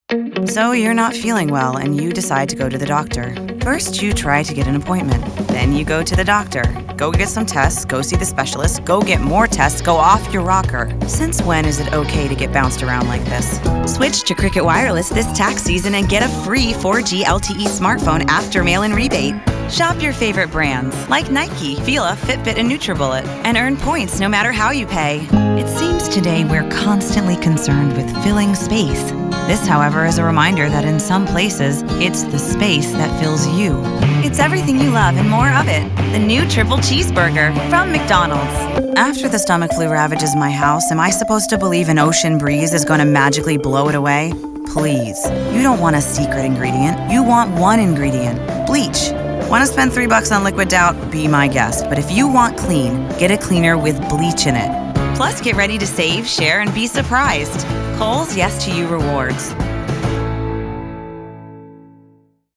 So you're not feeling well and you decide to go to the doctor. First, you try to get an appointment. Then you go to the doctor. Go get some tests, go see the specialist, go get more tests, go off your rocker. Since when is it okay to get bounced around like this? Switch to Cricket Wireless this tax season and get a free 4G LTE smartphone after mail-in rebate. Shop your favorite brands like Nike, Fila, Fitbit, and NutriBullet and earn points no matter how you pay. It seems today we're constantly concerned with filling space. This, however, is a reminder that in some places, it's the space that fills you. It's everything you love and more of it. The new Triple Cheeseburger from McDonald's. After the stomach flu ravages my house, am I supposed to believe an ocean breeze is going to magically blow it away? Please. You don't want a secret ingredient. You want one ingredient. Bleach. Want to spend $3 on liquid doubt? Be my guest. But if you want clean, get a cleaner with bleach in it. Plus, get ready to save, share, and be surprised. Kohl's Yes to You Rewards.